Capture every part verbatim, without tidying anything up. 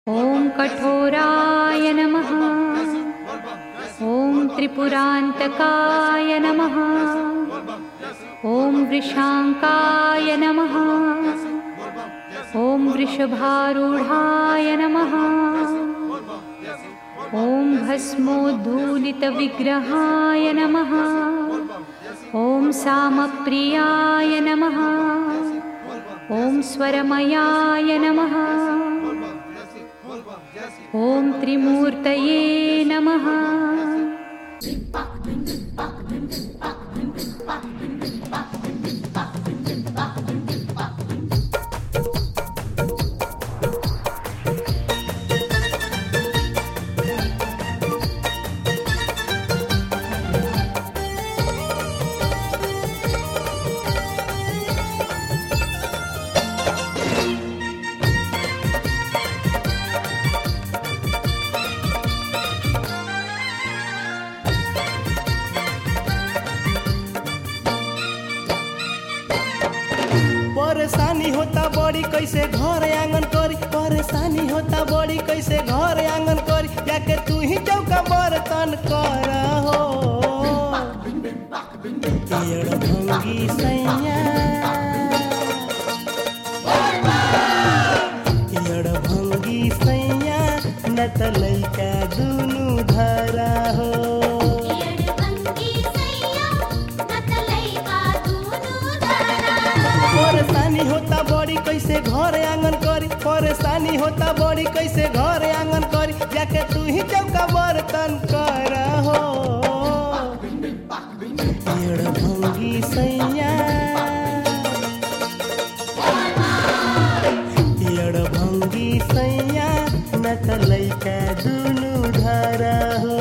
ॐ कठोराय नमः। ॐ त्रिपुरान्तकाय नमः। ॐ वृषाङ्काय नमः। ॐ वृषभारूढाय नमः। ॐ भस्मोद्धूलितविग्रहाय नमः। ॐ सामप्रियाय नमः। ॐ स्वरमयाय नमः। ॐ त्रिमूर्तये नमः। परेशानी होता बड़ी कैसे घर आंगन करी, परेशानी होता बड़ी कैसे घर आंगन करी, जाके तू ही चौका बर्तन कर हो। एड़ भंगी सैया एड़ भंगी सैया न त लइका दुनु धरा हो। परेशानी होता बड़ी कैसे घर आंगन करी, परेशानी होता बड़ी कैसे घर आंगन करी, जाके तू ही चौका बर्तन कर हो। एड़ भंगी सैया एड़ भंगी सैया न त लइका दुनु धरा हो।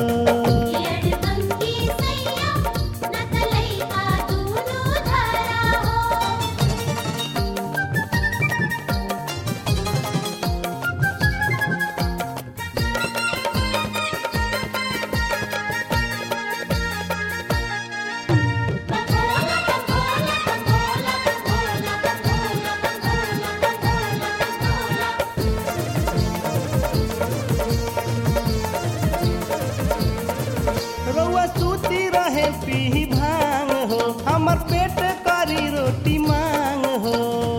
रउआ सूती रहे पी भांग हो, हमर पेट करी रोटी मांग हो।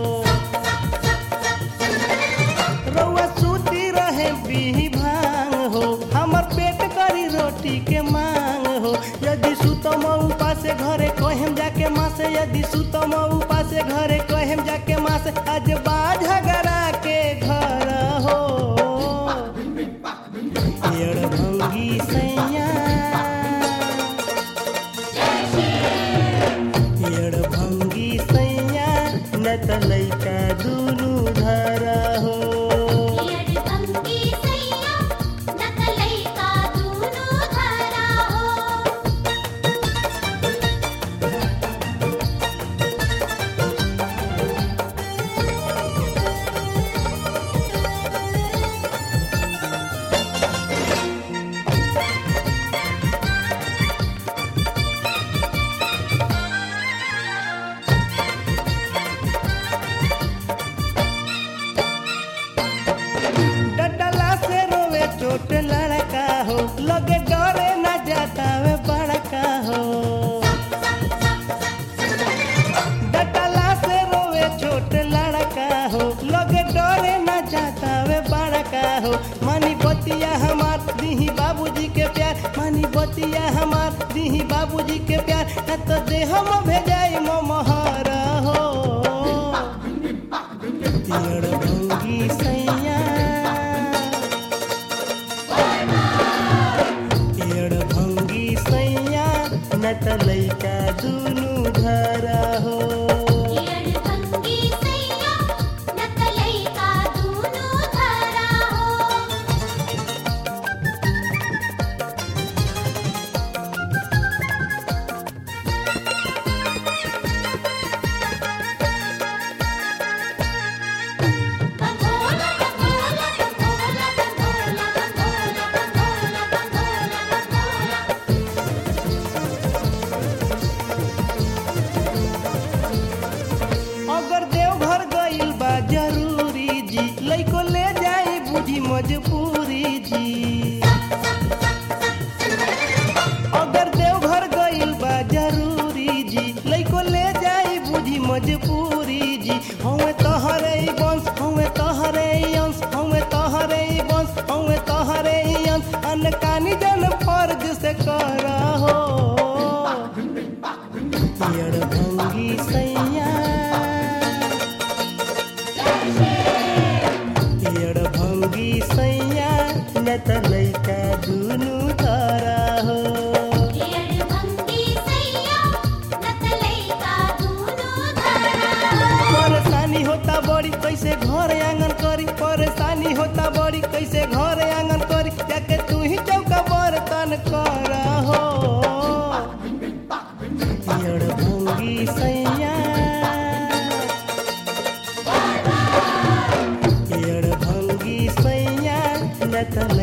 रउआ सूती रहे पी भांग हो, हमर पेट करी रोटी के मांग हो। यदि सुतम उपासे घरे कहेम जाके माँ से, यदि सुतम उपासे घरे कहेम जाके माँ से, आज बाझ झगड़ा के घर हो। एड़ भंगी सैया एड़ भंगी सैया न त लइका दुनु धरा हो। डडला से रोवे चोट लड़का हो, लगे डरे न जाता वे बड़का हो। डडला से रोवे चोट लड़का हो, लगे डरे न जाता वे बड़का हो। मानी बतिया हमार दीही बाबूजी के प्यार, मानी बतिया हमार दीही बाबूजी के प्यार, न तो देह में भेजाई मोहर हो। एड़ भंगी सैया एड़ भंगी सैया न त लइका दुनु धरा हो। बुझी मजबूरी जी। अगर देवघर गइल बा जरूरी जी, लइको ले जाई बुझी मजबूरी जी। हमें तोहरे ही बंश, हमें तोहरे ही अंश, हमें तोहरे ही बंश, हमें तोहरे ही अंश। अनकानी जन फर्ज से करा हो पियड़ भंगी सैया, पियड़ भंगी सैया, न त लइका दुनु तारा हो। परेशानी होता बड़ी कैसे घर आंगन करी, परेशानी होता बड़ी कैसे घर आंगन करी, जाके तू ही चौका बर्तन करा हो पियड़ भंगी सैया, पियड़ भंगी सैया, न त